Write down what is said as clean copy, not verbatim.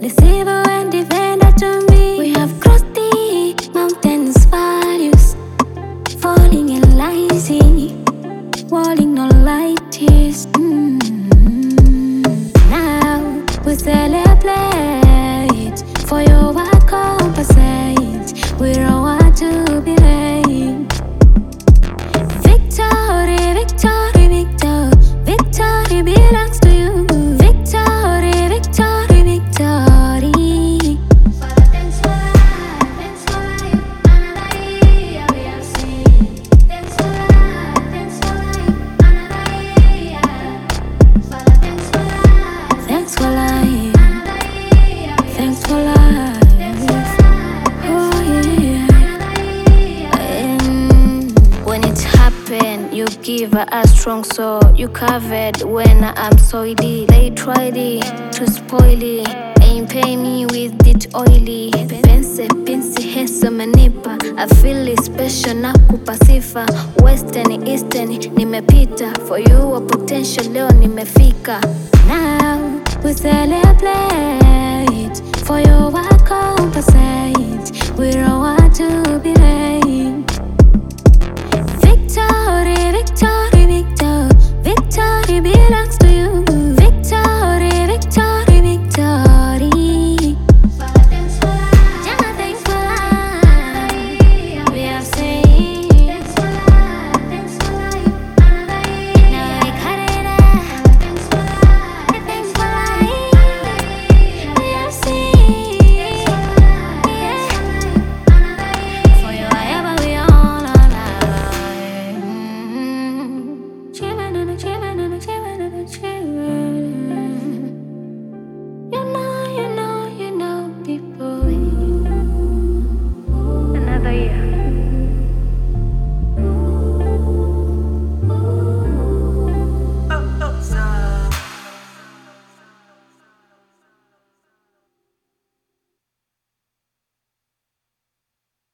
deceiver and defender to me. We have crossed the mountains, values, falling in lies, walling no light is. Now we celebrate for your work compensate. We don't want to be late. Victory, victory, victory, victory belongs to you. Victory, victory, victory. Father, thanks for life, another year we have seen. Thanks for life, another year. Father, thanks for life, thanks for life, thanks for life. Oh yeah. When it happened, you give a strong soul. You covered when I'm soily. They tried it to spoil it. Ain't pay me with it oily. Pensi hesa manipa. I feel it special na kupasifa. Western, eastern, nimepita. For you a potential, leo nimefika. Now we celebrate for you.